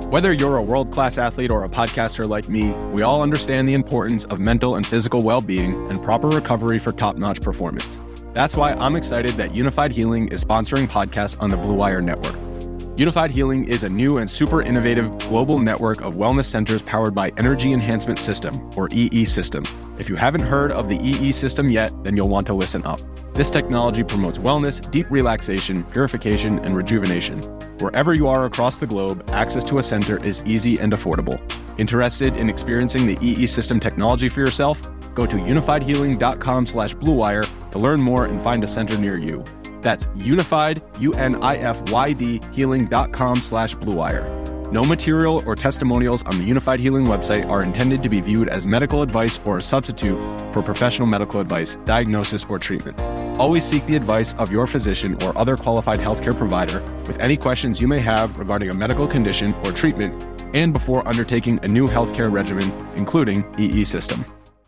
Whether you're a world-class athlete or a podcaster like me, we all understand the importance of mental and physical well-being and proper recovery for top-notch performance. That's why I'm excited that Unified Healing is sponsoring podcasts on the Blue Wire Network. Unified Healing is a new and super innovative global network of wellness centers powered by Energy Enhancement System, or EE System. If you haven't heard of the EE System yet, then you'll want to listen up. This technology promotes wellness, deep relaxation, purification, and rejuvenation. Wherever you are across the globe, access to a center is easy and affordable. Interested in experiencing the EE System technology for yourself? Go to unifiedhealing.com/bluewire to learn more and find a center near you. That's unified, UNIFYD, healing.com/bluewire. No material or testimonials on the Unified Healing website are intended to be viewed as medical advice or a substitute for professional medical advice, diagnosis, or treatment. Always seek the advice of your physician or other qualified healthcare provider with any questions you may have regarding a medical condition or treatment and before undertaking a new healthcare regimen, including EE System.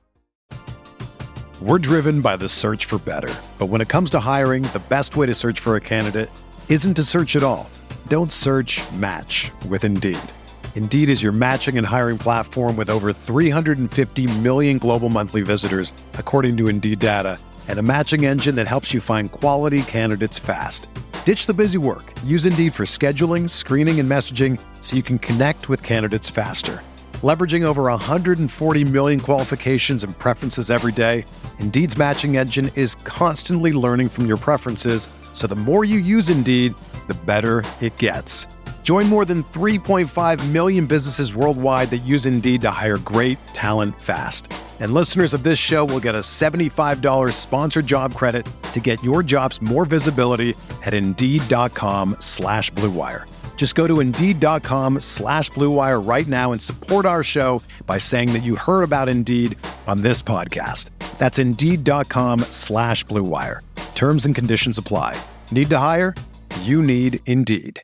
We're driven by the search for better. But when it comes to hiring, the best way to search for a candidate isn't to search at all. Don't search, match with Indeed. Indeed is your matching and hiring platform with over 350 million global monthly visitors, according to Indeed data, and a matching engine that helps you find quality candidates fast. Ditch the busy work. Use Indeed for scheduling, screening, and messaging so you can connect with candidates faster. Leveraging over 140 million qualifications and preferences every day, Indeed's matching engine is constantly learning from your preferences, so the more you use Indeed, the better it gets. Join more than 3.5 million businesses worldwide that use Indeed to hire great talent fast. And listeners of this show will get a $75 sponsored job credit to get your jobs more visibility at Indeed.com/Blue Wire. Just go to Indeed.com/Blue Wire right now and support our show by saying that you heard about Indeed on this podcast. That's Indeed.com/Blue Wire. Terms and conditions apply. Need to hire? You need Indeed.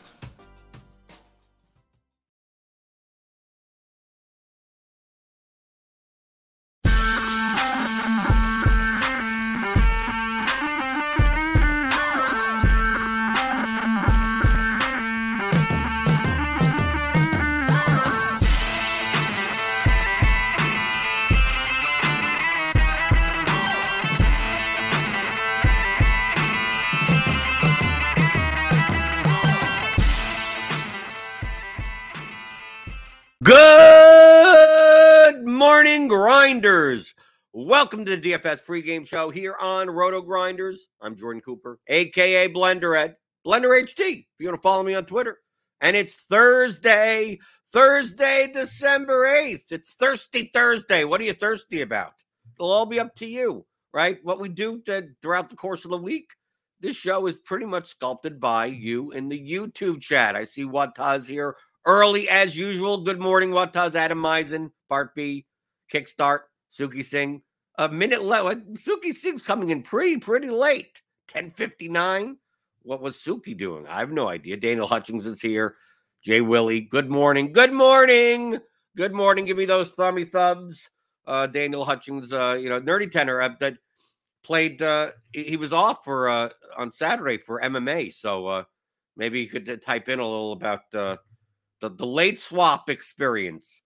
Good morning, Grinders. Welcome to the DFS pregame show here on Roto Grinders. I'm Jordan Cooper, a.k.a. Blender Ed, Blender HT, if you want to follow me on Twitter. And it's Thursday, December 8th. It's Thirsty Thursday. What are you thirsty about? It'll all be up to you, right? What we do throughout the course of the week, this show is pretty much sculpted by you in the YouTube chat. I see Wataz here early as usual. Good morning, Wataz, Adam Meisen, Bart B, Kickstart, Suki Singh. A minute left. Suki Singh's coming in pretty late. 10:59. What was Suki doing? I have no idea. Daniel Hutchings is here. Jay Willie. Good morning. Good morning. Good morning. Give me those thummy thumbs. Daniel Hutchings, Nerdy Tenor that played. He was off for on Saturday for MMA. So maybe you could type in a little about the late swap experience.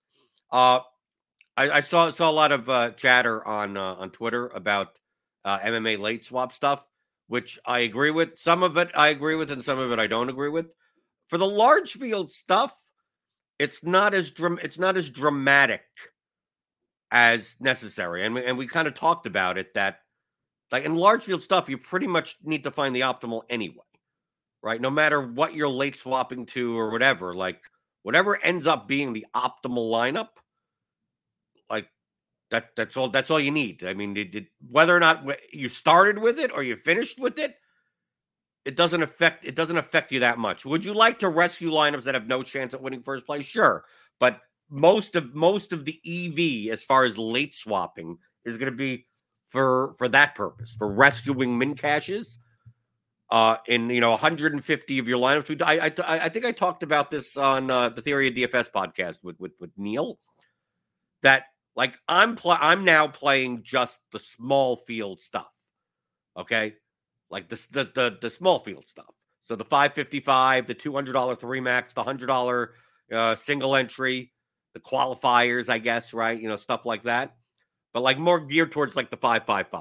I saw a lot of chatter on Twitter about MMA late swap stuff, which I agree with. Some of it I agree with, and some of it I don't agree with. For the large field stuff, it's not as dramatic as necessary, and we kind of talked about it that like in large field stuff, you pretty much need to find the optimal anyway, right? No matter what you're late swapping to or whatever, like. Whatever ends up being the optimal lineup, like that's all you need. I mean, whether or not you started with it or you finished with it, it doesn't affect you that much. Would you like to rescue lineups that have no chance at winning first place? Sure, but most of the EV as far as late swapping is going to be for that purpose, for rescuing min caches. In 150 of your lineups. I think I talked about this on the Theory of DFS podcast with Neil. That like I'm now playing just the small field stuff. Okay, like the small field stuff. So the $555, the $200 three max, the $100 single entry, the qualifiers, I guess, right? Stuff like that. But like more geared towards like the 5-5-5.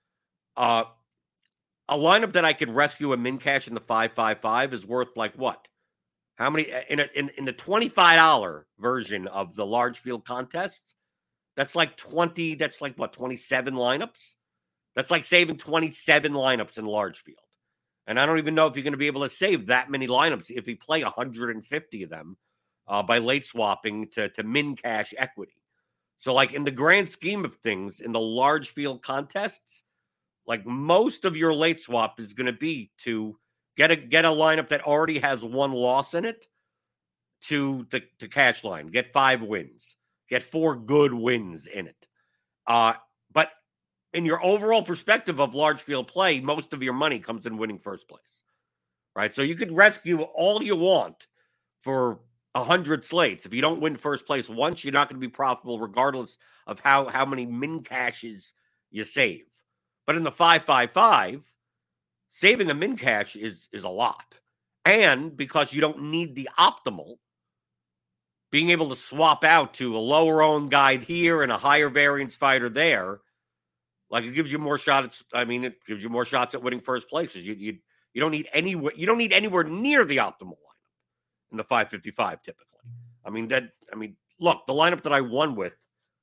A lineup that I could rescue a min cash in the 5-5-5 is worth like what? How many in the $25 version of the large field contests? That's like 20. That's like what, 27 lineups? That's like saving 27 lineups in large field. And I don't even know if you're going to be able to save that many lineups if you play 150 of them by late swapping to min cash equity. So, like in the grand scheme of things, in the large field contests, like most of your late swap is going to be to get a lineup that already has one loss in it to the cash line, get 5 wins, get 4 good wins in it. But in your overall perspective of large field play, most of your money comes in winning first place, right? So you could rescue all you want for 100 slates. If you don't win first place once, you're not going to be profitable regardless of how many min cashes you save. But in the 5-5-5, saving a min cash is a lot. And because you don't need the optimal, being able to swap out to a lower owned guide here and a higher variance fighter there, like it gives you more shots. It gives you more shots at winning first places. You don't need anywhere near the optimal lineup in the 5-55 typically. Look, the lineup that I won with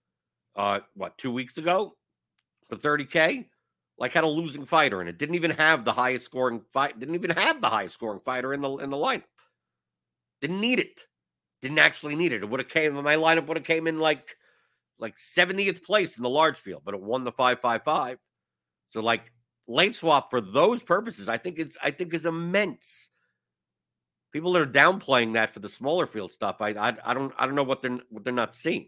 2 weeks ago for 30K, like had a losing fighter in it. Didn't even have the highest scoring fighter in the lineup. Didn't need it. Didn't actually need it. My lineup would have came in like 70th place in the large field, but it won the 5-5-5. So like late swap for those purposes, I think is immense. People that are downplaying that for the smaller field stuff, I don't know what they're not seeing.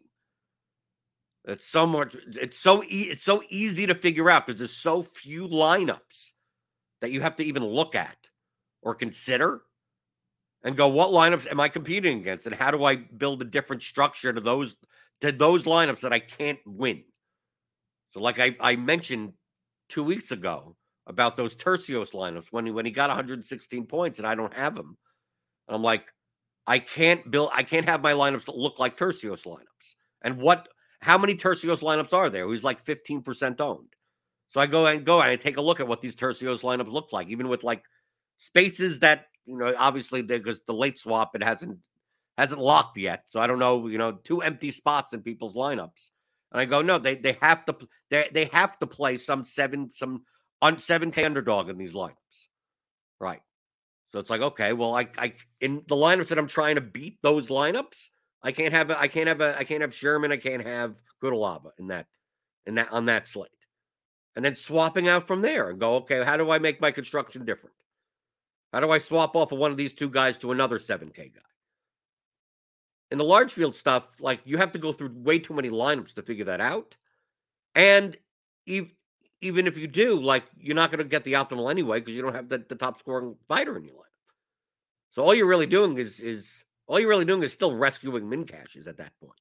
It's so much. It's so easy to figure out because there's so few lineups that you have to even look at or consider and go, what lineups am I competing against, and how do I build a different structure to those lineups that I can't win? So, like I mentioned 2 weeks ago about those Tercios lineups when he got 116 points and I don't have him, and I'm like, I can't have my lineups that look like Tercios lineups. And how many Tercios lineups are there? He's like 15% owned. So I go and I take a look at what these Tercios lineups look like, even with like spaces that, obviously because the late swap, it hasn't locked yet. So I don't know, 2 empty spots in people's lineups. And I go, no, they have to play some 7K underdog in these lineups. Right. So it's like, okay, well, I in the lineups that I'm trying to beat those lineups, I can't have Sherman, I can't have Goodalaba on that slate. And then swapping out from there and go, okay, how do I make my construction different? How do I swap off of one of these 2 guys to another 7K guy? In the large field stuff, like you have to go through way too many lineups to figure that out. And even if you do, like you're not going to get the optimal anyway because you don't have the top scoring fighter in your lineup. So all you're really doing is still rescuing min cashes at that point.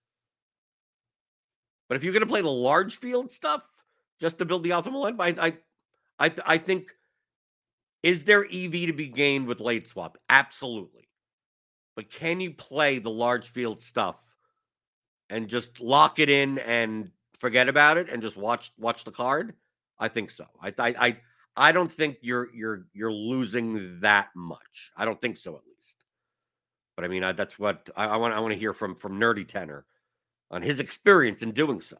But if you're going to play the large field stuff just to build the optimal lineup, I think, is there EV to be gained with late swap? Absolutely. But can you play the large field stuff and just lock it in and forget about it and just watch the card? I think so. I don't think you're losing that much. I don't think so, at least. But I mean, that's what I want to hear from Nerdy Tenor on his experience in doing so.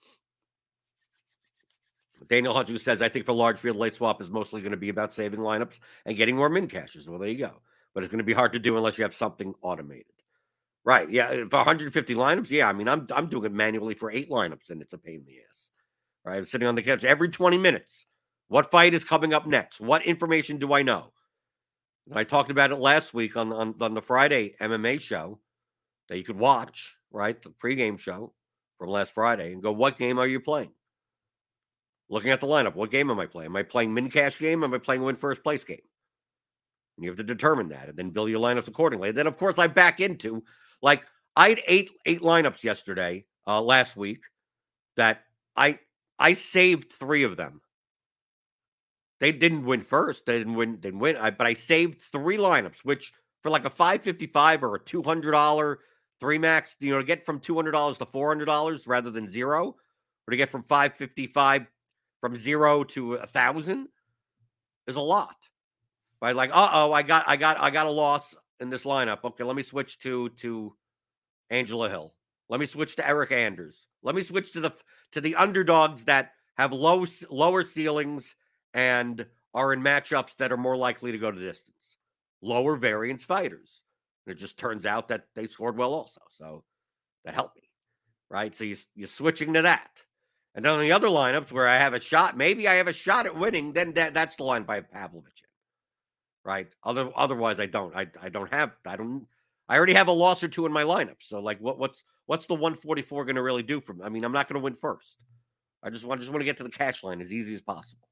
Daniel Hutchins says, I think for large field late swap is mostly going to be about saving lineups and getting more min cashes. Well, there you go. But it's going to be hard to do unless you have something automated. Right. Yeah. For 150 lineups. Yeah. I mean, I'm doing it manually for 8 lineups and it's a pain in the ass. Right. I'm sitting on the couch every 20 minutes. What fight is coming up next? What information do I know? And I talked about it last week on the Friday MMA show that you could watch, right? The pregame show from last Friday and go, what game are you playing? Looking at the lineup, what game am I playing? Am I playing min cash game? Am I playing win first place game? And you have to determine that and then build your lineups accordingly. And then, of course, I back into, like, I had eight lineups yesterday, last week, that I saved 3 of them. They didn't win first. They didn't win. But I saved 3 lineups, which for like a $555 or a $200 three max, to get from $200 to $400 rather than zero, or to get from $555 from zero to $1,000 is a lot. Right? Like, I got a loss in this lineup. Okay, let me switch to Angela Hill. Let me switch to Eric Anders. Let me switch to the underdogs that have lower ceilings and are in matchups that are more likely to go to distance. Lower variance fighters. And it just turns out that they scored well also. So that helped me. Right? So you're switching to that. And then on the other lineups where I have a shot, maybe I have a shot at winning, then that's the line by Pavlovich. Right? Otherwise I don't. I already have a loss or two in my lineup. So like what's the 144 going to really do for me? I mean, I'm not going to win first. I just want to get to the cash line as easy as possible.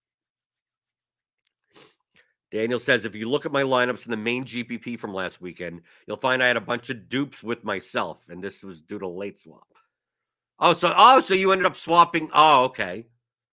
Daniel says, if you look at my lineups in the main GPP from last weekend, you'll find I had a bunch of dupes with myself, and this was due to late swap. So you ended up swapping. Oh, okay.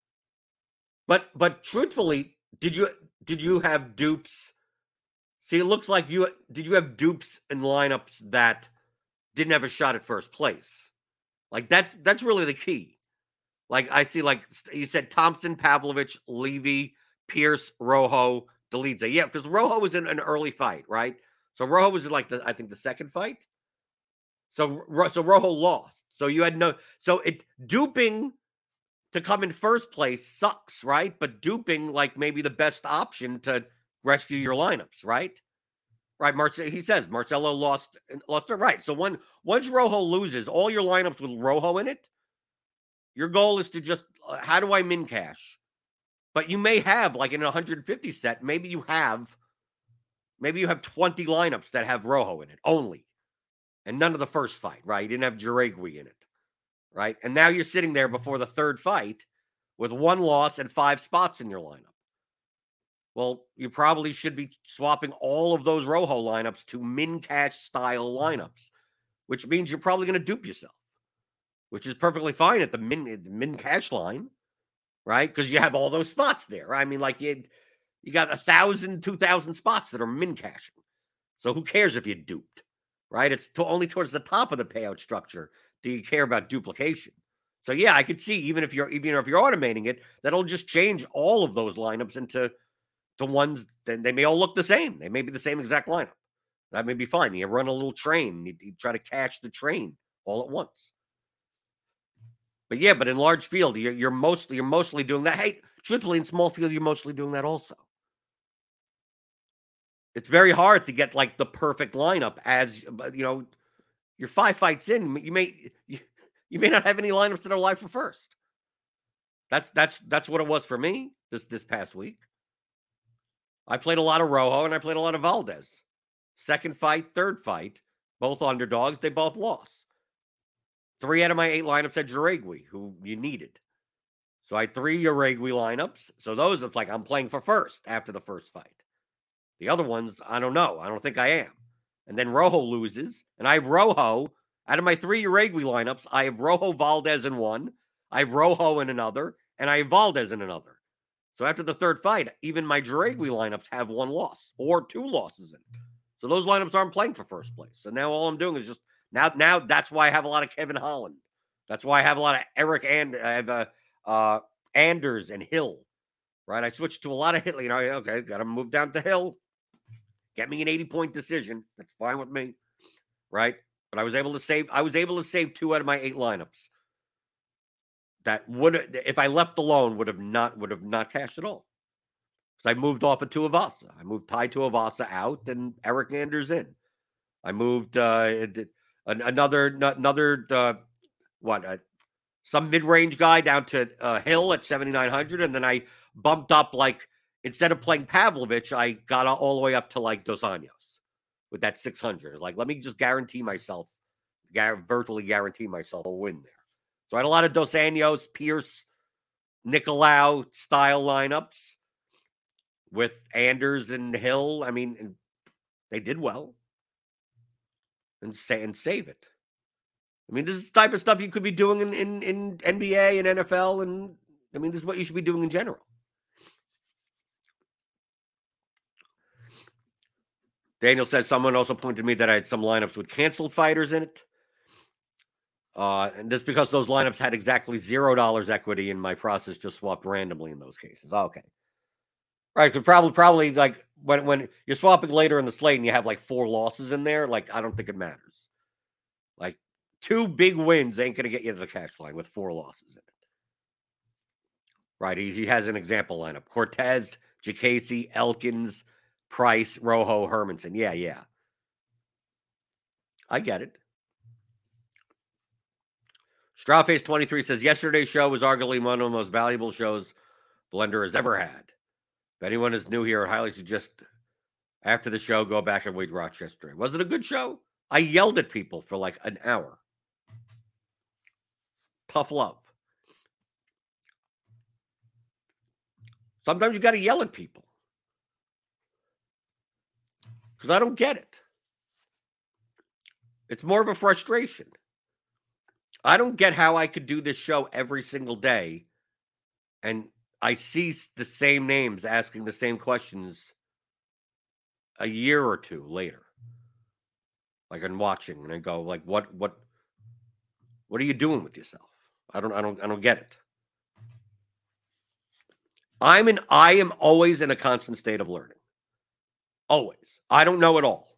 But truthfully, did you have dupes? See, it looks like did you have dupes in lineups that didn't have a shot at first place? Like that's really the key. Like I see, like you said, Thompson, Pavlovich, Levy, Pierce, Rojo, Dolidze. Yeah, because Rojo was in an early fight, right? So Rojo was in like I think the second fight. So Rojo lost. So you had duping to come in first place sucks, right? But duping like maybe the best option to rescue your lineups, right? Right, he says Marcelo lost it, right. So once Rojo loses, all your lineups with Rojo in it, your goal is to just how do I min cash? But you may have like in a 150 set, maybe you have 20 lineups that have Rojo in it only. And none of the first fight, right? You didn't have Jaregui in it, right? And now you're sitting there before the third fight with one loss and 5 spots in your lineup. Well, you probably should be swapping all of those Rojo lineups to min cash style lineups, which means you're probably going to dupe yourself, which is perfectly fine at the min cash line, right? Because you have all those spots there. Right? I mean, like you got 1,000, 2,000 spots that are min cashing. So who cares if you duped, right? It's only towards the top of the payout structure do you care about duplication. So yeah, I could see even if you're automating it, that'll just change all of those lineups into ones. Then they may all look the same. They may be the same exact lineup. That may be fine. You run a little train. You try to cash the train all at once. But yeah, but in large field, you're mostly doing that. Hey, truthfully, in small field, you're mostly doing that also. It's very hard to get like the perfect lineup as you're 5 fights in. You may not have any lineups that are live for first. That's what it was for me this past week. I played a lot of Rojo and I played a lot of Valdez. Second fight, third fight, both underdogs. They both lost. 3 out of my 8 lineups had Jaregui, who you needed. So I had 3 Jaregui lineups. So those are like I'm playing for first after the first fight. The other ones, I don't know. I don't think I am. And then Rojo loses. And I have Rojo. Out of my 3 Jaregui lineups, I have Rojo Valdez in one. I have Rojo in another. And I have Valdez in another. So after the third fight, even my Jaregui lineups have 1 loss or 2 losses in it. So those lineups aren't playing for first place. So now all I'm doing is just now that's why I have a lot of Kevin Holland. That's why I have a lot of Eric and I have Anders and Hill. Right? I switched to a lot of Hill. Okay, got to move down to Hill. Get me an 80-point decision. That's fine with me. Right? But I was able to save 2 out of my 8 lineups. That would, if I left alone, would have not cashed at all. Because I moved off of Tuivasa. I moved Ty Tuivasa out and Eric Anders in. I moved some mid-range guy down to Hill at 7,900, and then I bumped up instead of playing Pavlovich, I got all the way up to Dos Anjos with that 600. Let me just virtually guarantee myself a win there. So I had a lot of Dos Anjos, Pierce, Nicolau style lineups with Anders and Hill. I mean, and they did well. And save it. I mean, this is the type of stuff you could be doing in NBA and NFL. And I mean, this is what you should be doing in general. Daniel says someone also pointed to me that I had some lineups with canceled fighters in it. And just because those lineups had exactly $0 equity in my process, just swapped randomly in those cases. Okay. Right. So probably like when you're swapping later in the slate and you have like 4 losses in there, like I don't think it matters. Like 2 big wins ain't going to get you to the cash line with 4 losses in it. Right. He has an example lineup. Cortez, Jacasey, Elkins, Price, Rojo, Hermanson. Yeah. I get it. Strawface 23 says, yesterday's show was arguably one of the most valuable shows Blender has ever had. If anyone is new here, I highly suggest after the show, go back and watch Rochester. Was it a good show? I yelled at people for like an hour. Tough love. Sometimes you got to yell at people. Because I don't get it. It's more of a frustration. I don't get how I could do this show every single day and I see the same names asking the same questions a year or 2 later. Like I'm watching and I go like, what are you doing with yourself? I don't get it. I am always in a constant state of learning. Always. I don't know it all.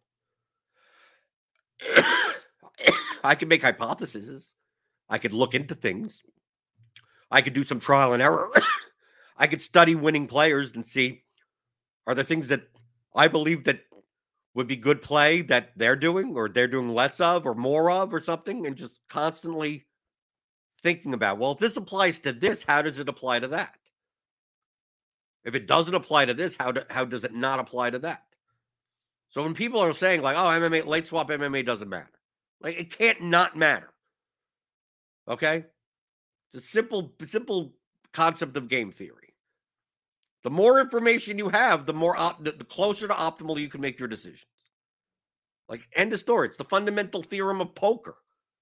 I can make hypotheses. I could look into things. I could do some trial and error. I could study winning players and see, are there things that I believe that would be good play that they're doing or they're doing less of or more of or something, and just constantly thinking about, well, if this applies to this, how does it apply to that? If it doesn't apply to this, how does it not apply to that? So when people are saying like, oh, MMA, late swap MMA doesn't matter. Like it can't not matter. Okay? It's a simple concept of game theory. The more information you have, the more the closer to optimal you can make your decisions. Like end of story. It's the fundamental theorem of poker.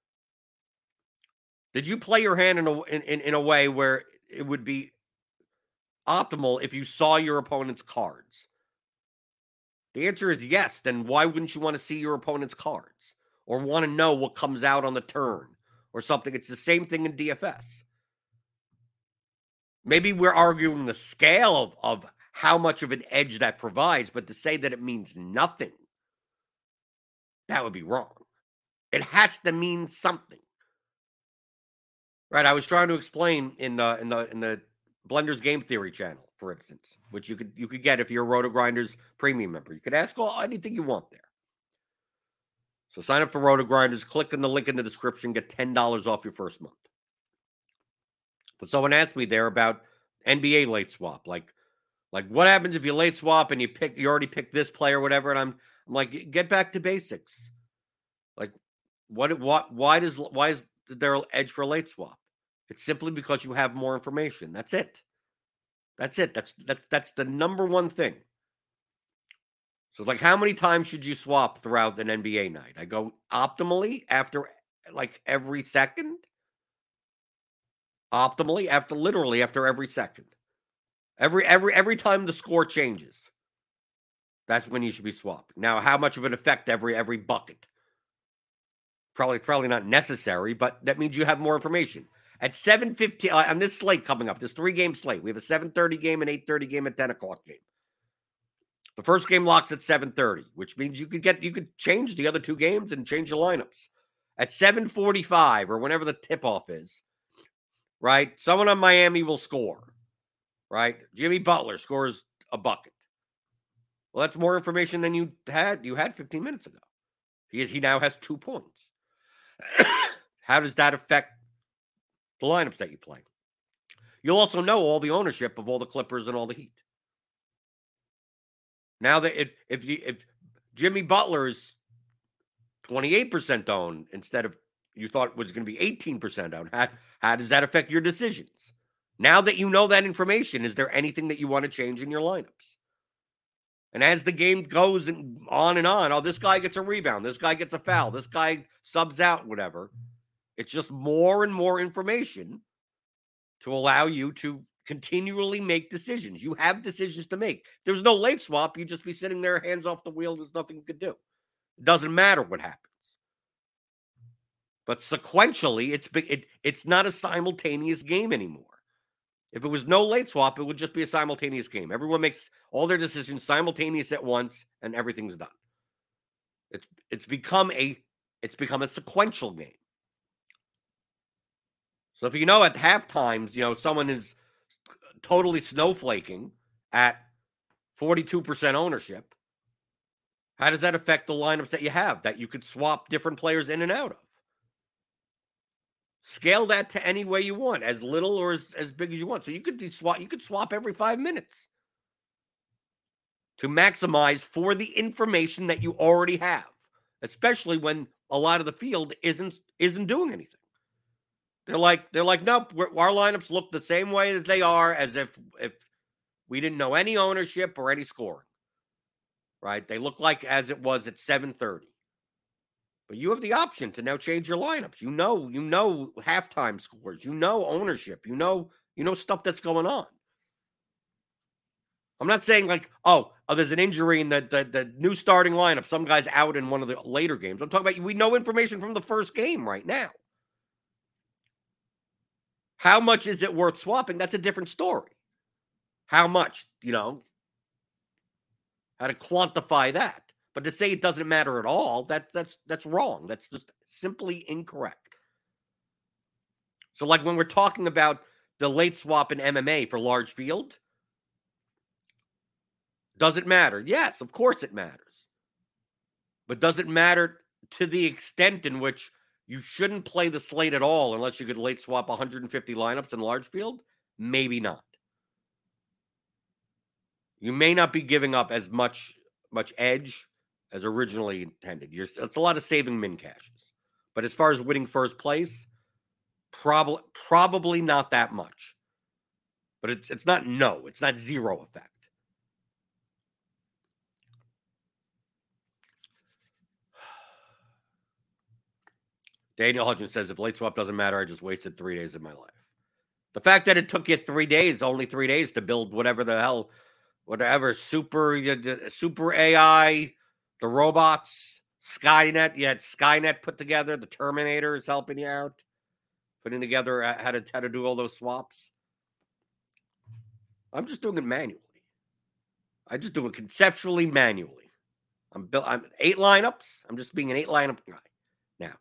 Did you play your hand in a way where it would be optimal if you saw your opponent's cards? The answer is yes. Then why wouldn't you want to see your opponent's cards or want to know what comes out on the turn or something? It's the same thing in DFS. Maybe we're arguing the scale of how much of an edge that provides, but to say that it means nothing, that would be wrong. It has to mean something. Right, I was trying to explain in the Blender's Game Theory channel, for instance, which you could get if you're a Roto Grinders premium member. You could ask anything you want there. So sign up for Roto Grinders, click on the link in the description, get $10 off your first month. But someone asked me there about NBA late swap, like what happens if you late swap and you already picked this player or whatever, and I'm like, get back to basics. Like why is there an edge for a late swap? It's simply because you have more information. That's it. That's the number one thing. So like how many times should you swap throughout an NBA night? I go optimally after like every second. Optimally after every second. Every time the score changes. That's when you should be swapping. Now, how much of an effect every bucket? Probably not necessary, but that means you have more information. At 7:15 on this slate coming up, this 3-game slate, we have a 7:30 game, an 8:30 game, a 10 o'clock game. The first game locks at 7:30, which means you could change the other 2 games and change your lineups. At 7:45 or whenever the tip-off is, right? Someone on Miami will score, right? Jimmy Butler scores a bucket. Well, that's more information than you had 15 minutes ago. He now has 2 points. How does that affect the lineups that you play? You'll also know all the ownership of all the Clippers and all the Heat. Now that if Jimmy Butler is 28% owned instead of you thought it was going to be 18% owned, how does that affect your decisions? Now that you know that information, is there anything that you want to change in your lineups? And as the game goes on, oh, this guy gets a rebound, this guy gets a foul, this guy subs out, whatever. It's just more and more information to allow you to continually make decisions. You have decisions to make. If there's no late swap, you'd just be sitting there, hands off the wheel. There's nothing you could do. It doesn't matter what happens. But sequentially, it's not a simultaneous game anymore. If it was no late swap, it would just be a simultaneous game. Everyone makes all their decisions simultaneous at once, and everything's done. It's become a sequential game. So if at halftimes, someone is totally snowflaking at 42% ownership, how does that affect the lineups that you have that you could swap different players in and out of? Scale that to any way you want, as little or as big as you want. So you could swap every 5 minutes to maximize for the information that you already have, especially when a lot of the field isn't doing anything. They're like, nope, our lineups look the same way that they are as if we didn't know any ownership or any scoring. Right? They look like as it was at 7:30. But you have the option to now change your lineups. You know halftime scores. You know ownership. You know stuff that's going on. I'm not saying like, there's an injury in the new starting lineup. Some guy's out in one of the later games. I'm talking about we know information from the first game right now. How much is it worth swapping? That's a different story. How much, how to quantify that. But to say it doesn't matter at all, that's wrong. That's just simply incorrect. So like when we're talking about the late swap in MMA for large field, does it matter? Yes, of course it matters. But does it matter to the extent in which you shouldn't play the slate at all unless you could late swap 150 lineups in large field? Maybe not. You may not be giving up as much edge as originally intended. It's a lot of saving min cashes. But as far as winning first place, probably not that much. But it's not zero effect. Daniel Hudgens says, if late swap doesn't matter, I just wasted 3 days of my life. The fact that it took you 3 days, only 3 days to build whatever super AI, the robots, Skynet. You had Skynet put together. The Terminator is helping you out, putting together how to do all those swaps. I'm just doing it manually. I just do it conceptually manually. I'm 8 lineups. I'm just being an 8 lineup guy now.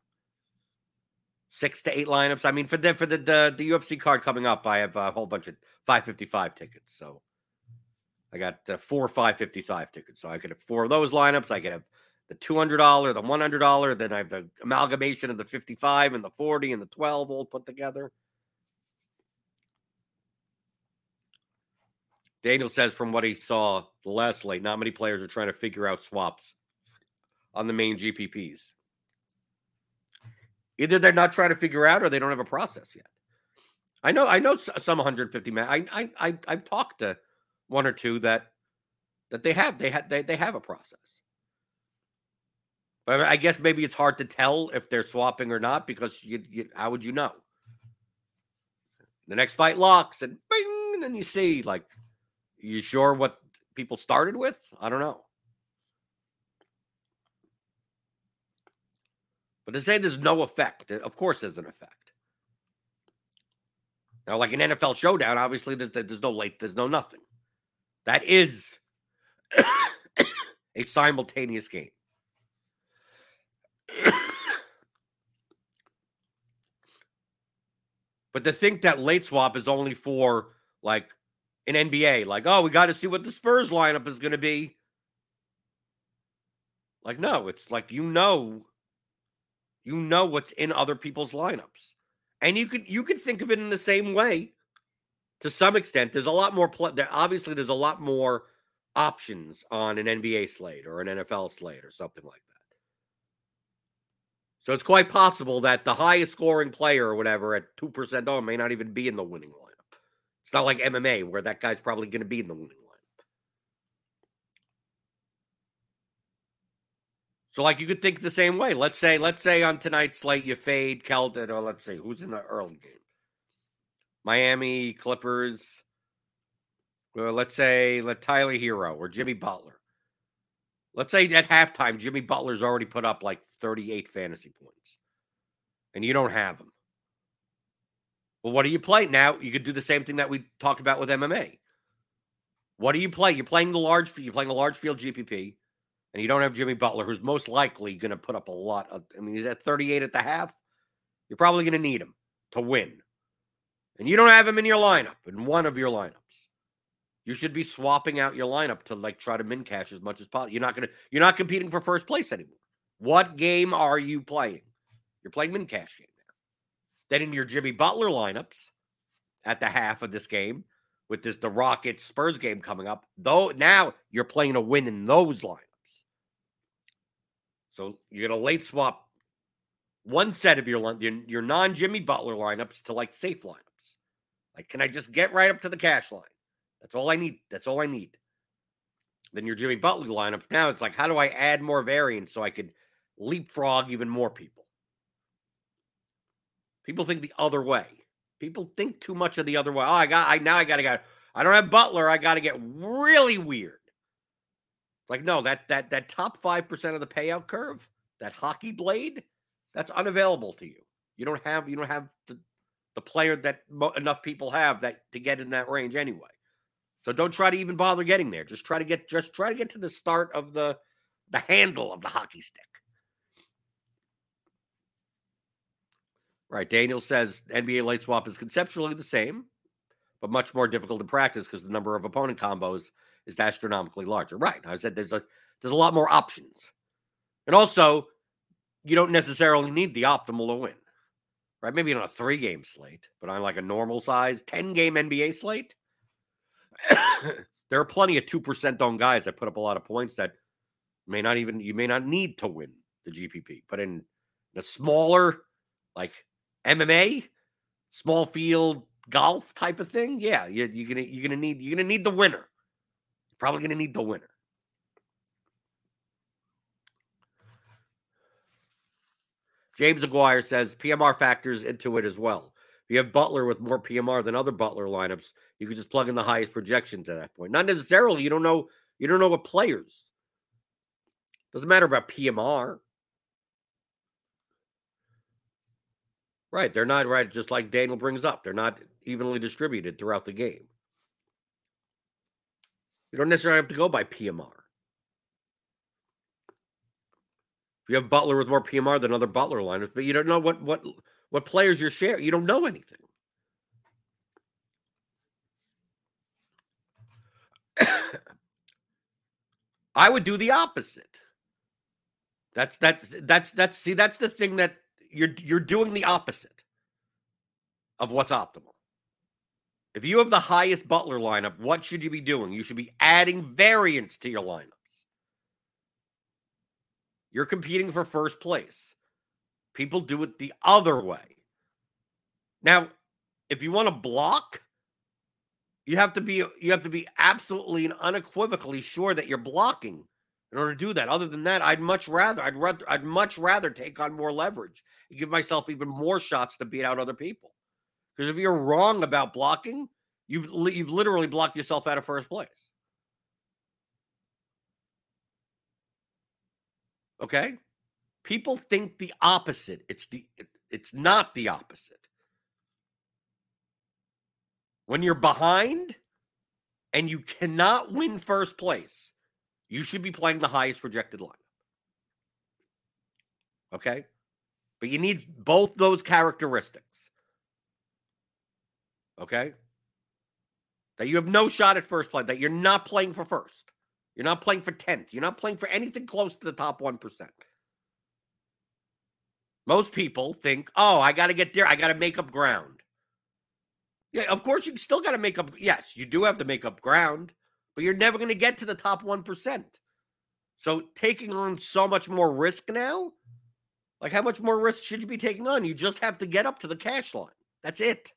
6 to 8 lineups. I mean, for the UFC card coming up, I have a whole bunch of 555 tickets. So I got 4 555 tickets. So I could have 4 of those lineups. I could have the $200, the $100. Then I have the amalgamation of the 55 and the 40 and the 12 all put together. Daniel says from what he saw the last slate, not many players are trying to figure out swaps on the main GPPs. Either they're not trying to figure out or they don't have a process yet. I know some 150 man. I've talked to one or two that they have a process. But I guess maybe it's hard to tell if they're swapping or not because how would you know? The next fight locks and bing, and then you see like, you sure what people started with? I don't know. But to say there's no effect, of course there's an effect. Now, like an NFL showdown, obviously there's no late, there's no nothing. That is a simultaneous game. But to think that late swap is only for like an NBA, like, we got to see what the Spurs lineup is going to be. Like, no, it's like, you know what's in other people's lineups. And you could think of it in the same way to some extent. There's a lot more obviously there's a lot more options on an NBA slate or an NFL slate or something like that. So it's quite possible that the highest scoring player or whatever at 2% on may not even be in the winning lineup. It's not like MMA where that guy's probably going to be in the winning lineup. So, like, you could think the same way. Let's say on tonight's slate you fade Keldon, or let's say who's in the early game. Miami, Clippers, let's say Tyler Hero or Jimmy Butler. Let's say at halftime, Jimmy Butler's already put up like 38 fantasy points, and you don't have him. Well, what do you play? Now, you could do the same thing that we talked about with MMA. What do you play? You're playing a large field GPP, and you don't have Jimmy Butler, who's most likely going to put up a lot of, he's at 38 at the half. You're probably going to need him to win. And you don't have him in your lineup, in one of your lineups. You should be swapping out your lineup to try to min cash as much as possible. You're not competing for first place anymore. What game are you playing? You're playing min cash game now. Then in your Jimmy Butler lineups at the half of this game, with the Rockets Spurs game coming up, though now you're playing a win in those lineups. So you're gonna late swap one set of your non-Jimmy Butler lineups to safe lineups. Can I just get right up to the cash line? That's all I need. Then your Jimmy Butler lineups, now it's how do I add more variance so I could leapfrog even more people? People think the other way. People think too much of the other way. Oh, I don't have Butler. I got to get really weird. No, that top 5% of the payout curve, that hockey blade, that's unavailable to you. You don't have the player that enough people have to get in that range anyway. So don't try to even bother getting there. Just try to get to the start of the handle of the hockey stick. Right. Daniel says NBA late swap is conceptually the same, but much more difficult in practice because the number of opponent combos is astronomically larger. Right. I said there's a lot more options. And also, you don't necessarily need the optimal to win. Right? Maybe on a 3-game slate, but on a normal size 10-game NBA slate, there are plenty of 2% owned guys that put up a lot of points that you may not need to win the GPP. But in a smaller, MMA, small field golf type of thing, yeah, you're gonna need the winner. You're probably gonna need the winner. James Aguirre says PMR factors into it as well. If you have Butler with more PMR than other Butler lineups, you could just plug in the highest projections at that point. Not necessarily. You don't know what players. Doesn't matter about PMR. Right. They're not right. Just like Daniel brings up, they're not evenly distributed throughout the game. You don't necessarily have to go by PMR. If you have Butler with more PMR than other Butler lineups, but you don't know what players you're sharing. You don't know anything. I would do the opposite. That's the thing that you're doing the opposite of what's optimal. If you have the highest Butler lineup, what should you be doing? You should be adding variance to your lineups. You're competing for first place. People do it the other way. Now, if you want to block, you have to be absolutely and unequivocally sure that you're blocking in order to do that. Other than that, I'd much rather take on more leverage and give myself even more shots to beat out other people. Because if you're wrong about blocking, you've literally blocked yourself out of first place. Okay? People think the opposite. It's not the opposite. When you're behind and you cannot win first place, you should be playing the highest projected lineup. Okay? But you need both those characteristics. Okay? That you have no shot at first place, that you're not playing for first. You're not playing for 10th. You're not playing for anything close to the top 1%. Most people think, oh, I got to get there. I got to make up ground. Yeah, of course, you still got to make up. Yes, you do have to make up ground, but you're never going to get to the top 1%. So taking on so much more risk now, how much more risk should you be taking on? You just have to get up to the cash line. That's it.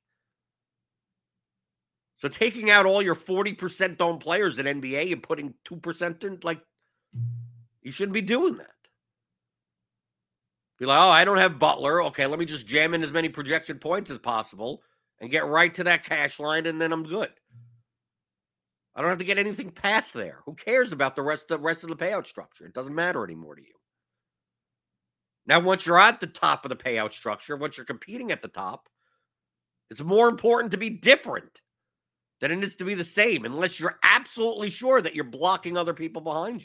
So taking out all your 40% owned players in NBA and putting 2% in, you shouldn't be doing that. Be like, oh, I don't have Butler. Okay, let me just jam in as many projection points as possible and get right to that cash line, and then I'm good. I don't have to get anything past there. Who cares about the rest of the payout structure? It doesn't matter anymore to you. Now, once you're at the top of the payout structure, once you're competing at the top, it's more important to be different than it is to be the same, unless you're absolutely sure that you're blocking other people behind you.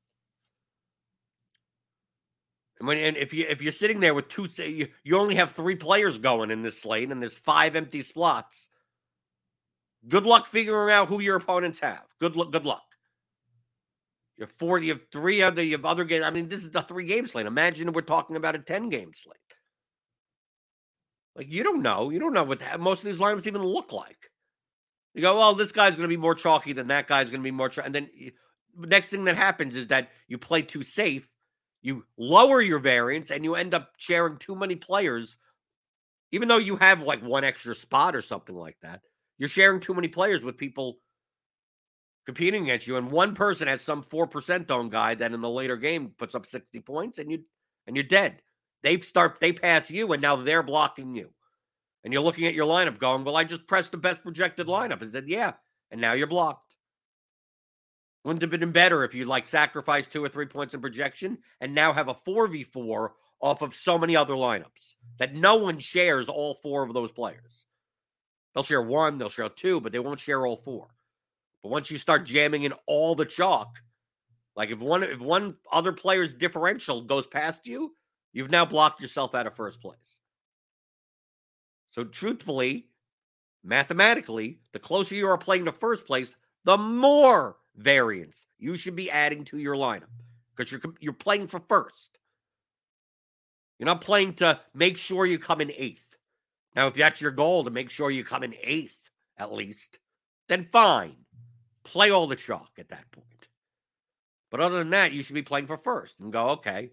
And if you're sitting there with you only have 3 players going in this slate, and there's 5 empty slots. Good luck figuring out who your opponents have. Good luck. You have 3 other games. I mean, this is a 3-game slate. Imagine we're talking about a 10-game slate. Like, you don't know. You don't know what most of these lineups even look like. You go, well, this guy's going to be more chalky than that guy's going to be more chalky. And then the next thing that happens is that you play too safe. You lower your variance, and you end up sharing too many players. Even though you have like 1 extra spot or something like that, you're sharing too many players with people competing against you, and one person has some 4% owned guy that in the later game puts up 60 points, and you're dead. They pass you, and now they're blocking you. And you're looking at your lineup going, well, I just pressed the best projected lineup. And said, yeah, and now you're blocked. Wouldn't have been better if you sacrifice 2 or 3 points in projection and now have a 4v4 off of so many other lineups that no one shares all 4 of those players. They'll share 1, they'll share 2, but they won't share all 4. But once you start jamming in all the chalk, like if one other player's differential goes past you, you've now blocked yourself out of first place. So truthfully, mathematically, the closer you are playing to first place, the more variance you should be adding to your lineup, because you're playing for first. You're not playing to make sure you come in 8th. Now, if that's your goal, to make sure you come in 8th at least, then fine. Play all the chalk at that point. But other than that, you should be playing for first and go, okay,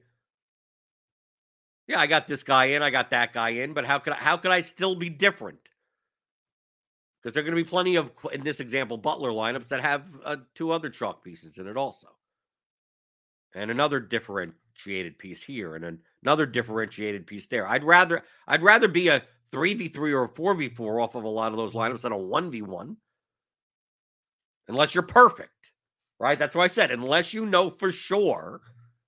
yeah, I got this guy in, I got that guy in, but how could I still be different? Because there are going to be plenty of, in this example, Butler lineups that have 2 other chalk pieces in it also. And another differentiated piece here and another differentiated piece there. I'd rather be a 3v3 or a 4v4 off of a lot of those lineups than a 1v1. Unless you're perfect, right? That's what I said. Unless you know for sure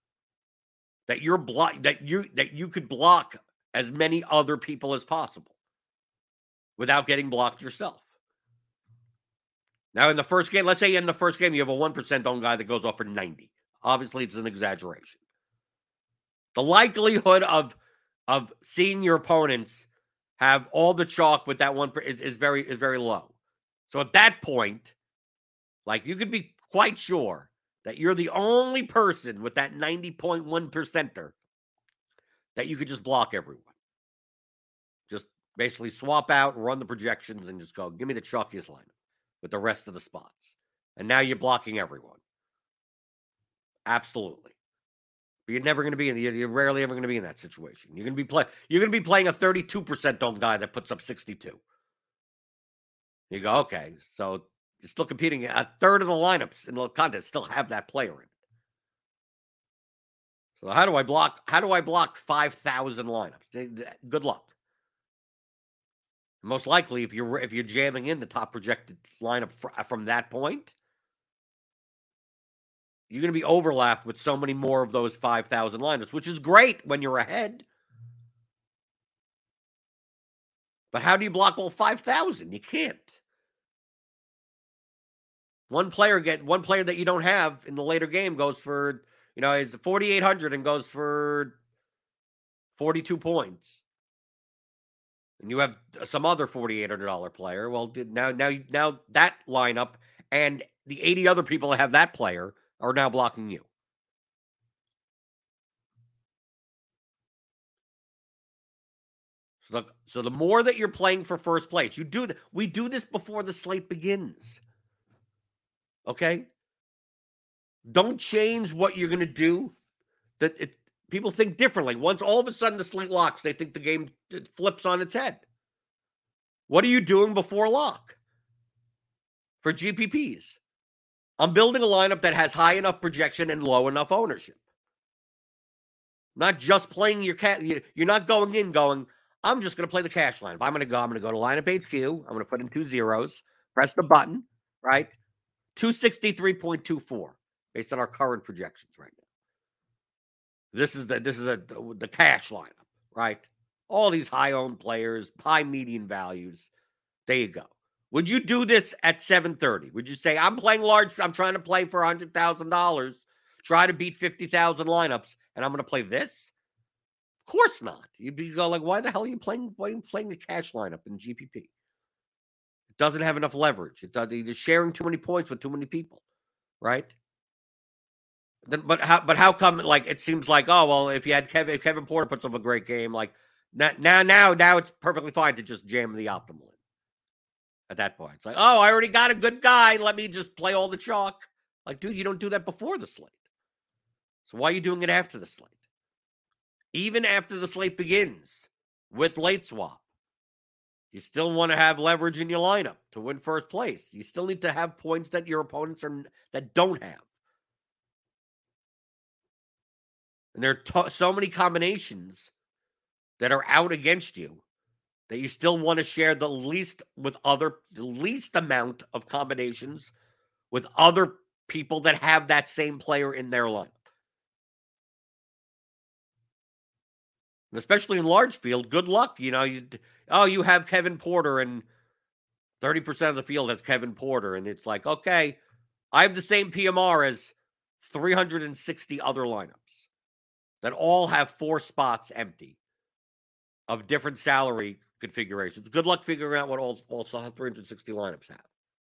that you could block as many other people as possible without getting blocked yourself. Now, in the first game, let's say in the first game you have a 1% owned guy that goes off for 90. Obviously, it's an exaggeration. The likelihood of seeing your opponents have all the chalk with that one is very low. So at that point, you could be quite sure that you're the only person with that 90.1%er that you could just block everyone. Just basically swap out, run the projections, and just go, give me the chalkiest lineup with the rest of the spots. And now you're blocking everyone. Absolutely. But you're never going to be you're rarely ever going to be in that situation. You're going to be playing a 32% owned guy that puts up 62. You go, okay, so you're still competing. A third of the lineups in the contest still have that player in it. So how do I block 5,000 lineups? Good luck. Most likely, if you're jamming in the top projected lineup from that point, you're going to be overlapped with so many more of those 5,000 lineups, which is great when you're ahead. But how do you block all 5,000? You can't. One player that you don't have in the later game goes for, is 4,800 and goes for 42 points. And you have some other $4,800 player. Well, now that lineup and the 80 other people that have that player are now blocking you. So the more that you're playing for first place, we do this before the slate begins. Okay? Don't change what you're going to do. People think differently. Once all of a sudden the slate locks, they think the game flips on its head. What are you doing before lock? For GPPs. I'm building a lineup that has high enough projection and low enough ownership. Not just playing your cash. You're not going in going, I'm just going to play the cash lineup. I'm going to go to lineup HQ. I'm going to put in 2 zeros, press the button, right? 263.24 based on our current projections right now. This is the cash lineup, right? All these high-owned players, high median values. There you go. Would you do this at 7:30? Would you say, I'm playing large, I'm trying to play for $100,000, try to beat 50,000 lineups, and I'm going to play this? Of course not. You'd be go like, why the hell are you playing a cash lineup in GPP? It doesn't have enough leverage. You're sharing too many points with too many people, right? But how come, like, it seems like, oh, well, if Kevin Porter puts up a great game, like, now it's perfectly fine to just jam the optimal in. At that point, it's like, oh, I already got a good guy. Let me just play all the chalk. Like, dude, you don't do that before the slate. So why are you doing it after the slate? Even after the slate begins with late swap, you still want to have leverage in your lineup to win first place. You still need to have points that your opponents that don't have. And there are so many combinations that are out against you that you still want to share the least amount of combinations with other people that have that same player in their lineup. And especially in large field, good luck. You have Kevin Porter and 30% of the field has Kevin Porter. And it's like, okay, I have the same PMR as 360 other lineups that all have 4 spots empty of different salary configurations. Good luck figuring out what all 360 lineups have.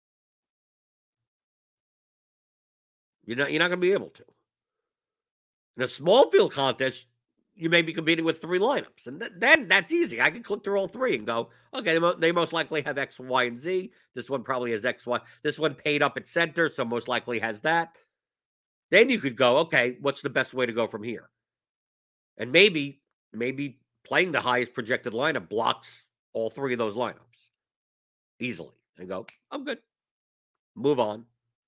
You're not going to be able to. In a small field contest, you may be competing with 3 lineups. And then that's easy. I can click through all 3 and go, okay, they most likely have X, Y, and Z. This one probably has X, Y. This one paid up at center, so most likely has that. Then you could go, okay, what's the best way to go from here? And maybe playing the highest projected lineup blocks all 3 of those lineups easily and go, I'm good. Move on.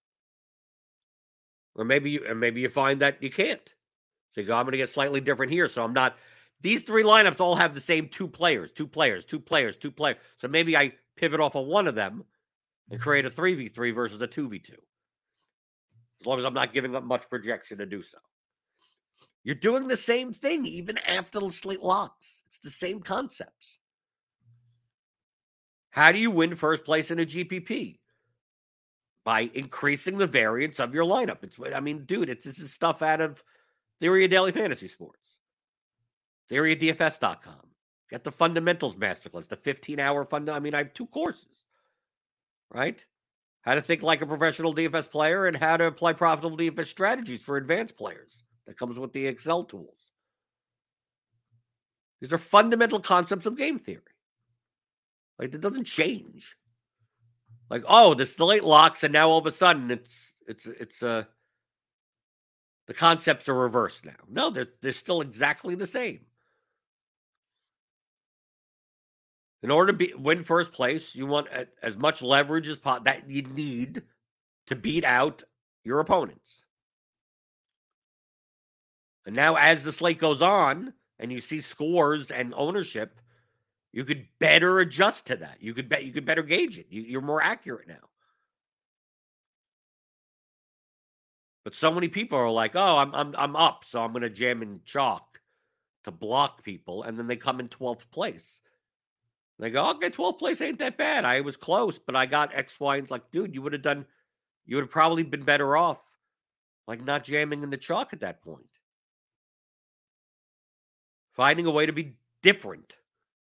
Or maybe you find that you can't. So you go, I'm going to get slightly different here. So I'm not. These 3 lineups all have the same 2 players. So maybe I pivot off of one of them and create a 3v3 versus a 2v2. As long as I'm not giving up much projection to do so. You're doing the same thing even after the slate locks. It's the same concepts. How do you win first place in a GPP? By increasing the variance of your lineup. This is stuff out of Theory of Daily Fantasy Sports. Theory of DFS.com. Get the Fundamentals Masterclass, the 15-hour I have 2 courses, right? How to think like a professional DFS player and how to apply profitable DFS strategies for advanced players. That comes with the Excel tools. These are fundamental concepts of game theory. Like, it doesn't change. Like, oh, the slate locks, and now all of a sudden the concepts are reversed now. No, they're still exactly the same. In order to win first place, you want as much leverage as possible that you need to beat out your opponents. And now as the slate goes on and you see scores and ownership, you could better adjust to that. You could better gauge it. You're more accurate now. But so many people are like, "Oh, I'm up, so I'm going to jam in chalk to block people," and then they come in 12th place. And they go, "Okay, 12th place ain't that bad. I was close, but I got X, Y." And it's like, dude, you would have probably been better off, like, not jamming in the chalk at that point. Finding a way to be different.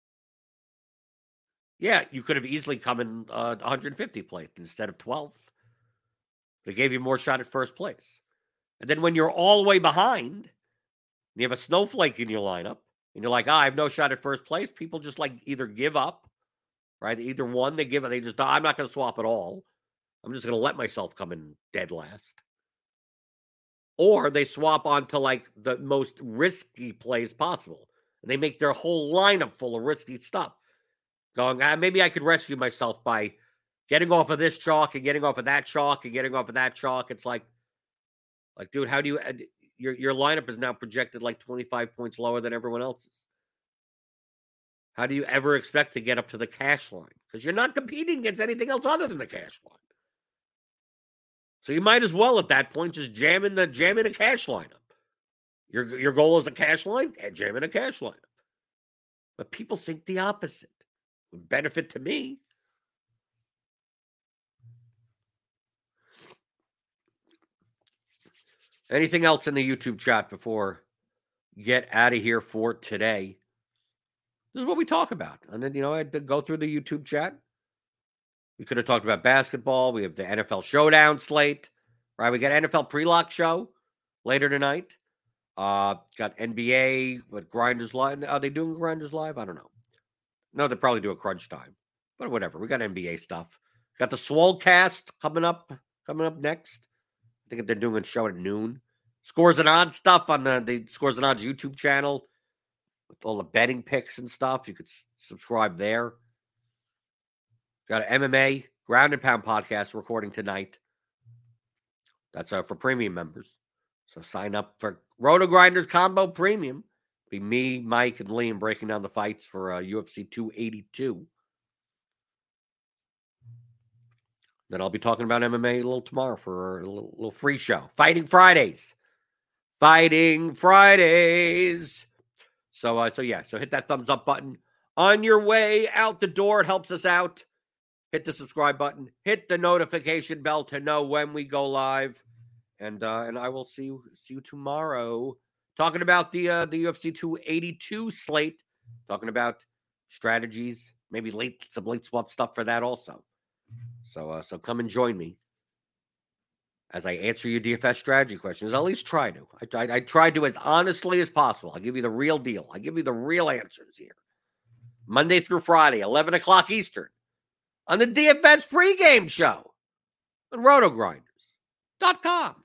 Yeah, you could have easily come in 150 place instead of 12th. They gave you more shot at first place. And then when you're all the way behind, and you have a snowflake in your lineup, and you're like, I have no shot at first place, people just like either give up, right? Either one, they just, I'm not going to swap at all. I'm just going to let myself come in dead last. Or they swap onto like the most risky plays possible. And they make their whole lineup full of risky stuff. Going, maybe I could rescue myself by getting off of this chalk and getting off of that chalk and getting off of that chalk. It's like, dude, how do you, your lineup is now projected like 25 points lower than everyone else's. How do you ever expect to get up to the cash line? Because you're not competing against anything else other than the cash line. So you might as well at that point just jam in a cash lineup. Your goal is a cash line, and jam in a cash lineup. But people think the opposite. Would benefit to me. Anything else in the YouTube chat before get out of here for today? This is what we talk about. And then, I had to go through the YouTube chat. We could have talked about basketball. We have the NFL Showdown slate, right? We got NFL Pre-Lock show later tonight. Got NBA with Grinders Live. Are they doing Grinders Live? I don't know. No, they probably do a crunch time. But whatever. We got NBA stuff. Got the Swolecast coming up next. I think they're doing a show at noon. Scores and Odds stuff on the Scores and Odds YouTube channel with all the betting picks and stuff. You could subscribe there. Got an MMA Ground and Pound podcast recording tonight. That's for premium members. So sign up for Roto Grinders Combo Premium. Be me, Mike, and Liam breaking down the fights for UFC 282. Then I'll be talking about MMA a little tomorrow for a little free show. Fighting Fridays. So hit that thumbs up button on your way out the door. It helps us out. Hit the subscribe button. Hit the notification bell to know when we go live. And I will see you tomorrow. Talking about the UFC 282 slate. Talking about strategies. Maybe some late swap stuff for that also. So come and join me as I answer your DFS strategy questions. I'll at least try to. I try to as honestly as possible. I'll give you the real deal. I give you the real answers here. Monday through Friday, 11 o'clock Eastern, on the DFS pregame show on RotoGrinders.com.